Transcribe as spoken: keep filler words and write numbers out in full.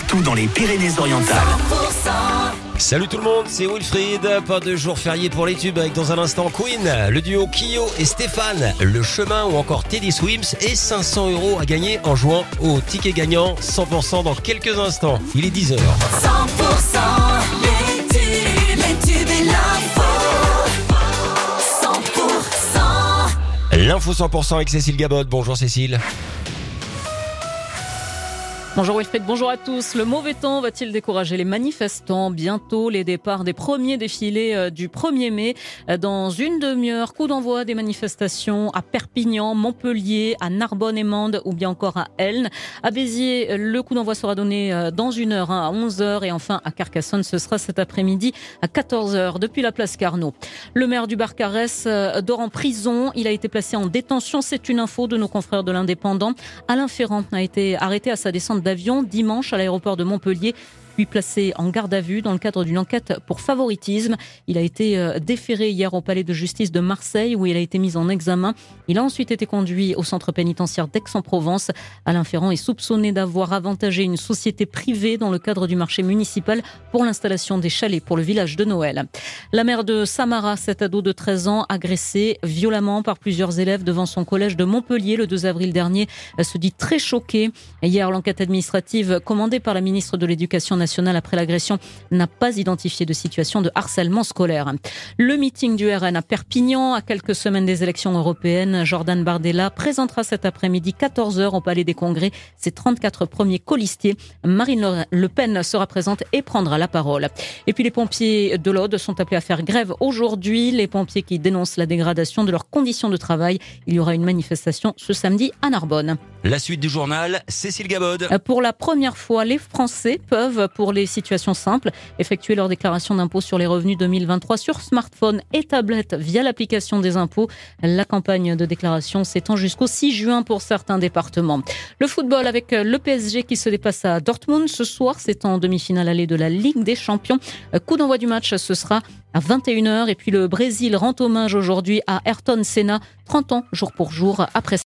partout dans les Pyrénées-Orientales. Salut tout le monde, c'est Wilfried. Pas de jour férié pour les tubes avec dans un instant Queen, le duo Kyo et Stéphane, Le Chemin ou encore Teddy Swims et cinq cents euros à gagner en jouant au ticket gagnant cent pour cent dans quelques instants. Il est dix heures. cent pour cent les tubes, les tubes et l'info. cent pour cent L'info cent pour cent avec Cécile Gabod. Bonjour Cécile. Bonjour Wilfried, bonjour à tous. Le mauvais temps va-t-il décourager les manifestants ? Bientôt les départs des premiers défilés du premier mai. Dans une demi-heure, coup d'envoi des manifestations à Perpignan, Montpellier, à Narbonne et Mende ou bien encore à Elne. À Béziers, le coup d'envoi sera donné dans une heure hein, à onze heures et enfin à Carcassonne, ce sera cet après-midi à quatorze heures depuis la place Carnot. Le maire du Barcarès dort en prison. Il a été placé en détention. C'est une info de nos confrères de l'Indépendant. Alain Ferrand a été arrêté à sa descente d'avion dimanche à l'aéroport de Montpellier, puis placé en garde à vue dans le cadre d'une enquête pour favoritisme. Il a été déféré hier au palais de justice de Marseille où il a été mis en examen. Il a ensuite été conduit au centre pénitentiaire d'Aix-en-Provence. Alain Ferrand est soupçonné d'avoir avantagé une société privée dans le cadre du marché municipal pour l'installation des chalets pour le village de Noël. La mère de Samara, cet ado de treize ans, agressé violemment par plusieurs élèves devant son collège de Montpellier le deux avril dernier, se dit très choquée. Hier, l'enquête administrative commandée par la ministre de l'Éducation nationale après l'agression n'a pas identifié de situation de harcèlement scolaire. Le meeting du R N à Perpignan, à quelques semaines des élections européennes, Jordan Bardella présentera cet après-midi quatorze heures au Palais des Congrès ses trente-quatre premiers colistiers. Marine Le Pen sera présente et prendra la parole. Et puis les pompiers de l'Aude sont appelés à faire grève aujourd'hui. Les pompiers qui dénoncent la dégradation de leurs conditions de travail. Il y aura une manifestation ce samedi à Narbonne. La suite du journal, Cécile Gabod. Pour la première fois, les Français peuvent, pour les situations simples, effectuer leur déclaration d'impôt sur les revenus deux mille vingt-trois sur smartphone et tablette via l'application des impôts. La campagne de déclaration s'étend jusqu'au six juin pour certains départements. Le football avec le P S G qui se déplace à Dortmund ce soir, c'est en demi-finale allée de la Ligue des Champions. Coup d'envoi du match, ce sera à vingt et une heures. Et puis le Brésil rend hommage aujourd'hui à Ayrton Senna, trente ans jour pour jour après